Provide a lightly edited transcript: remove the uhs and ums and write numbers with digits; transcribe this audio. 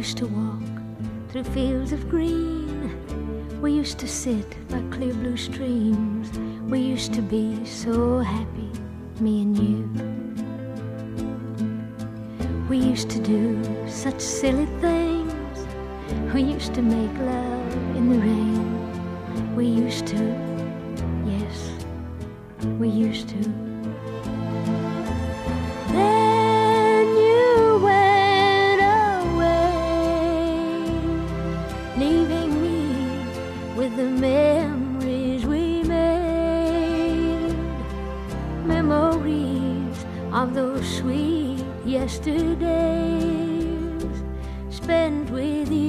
used to walk through fields of green. We used to sit by clear blue streams. We used to be so happy, me and you. We used to do such silly things. We used to make love in the rain. We used to, yes, we used to. Then you went away, leaving me with the memories we made. Memories of those sweet yesterdays spent with you.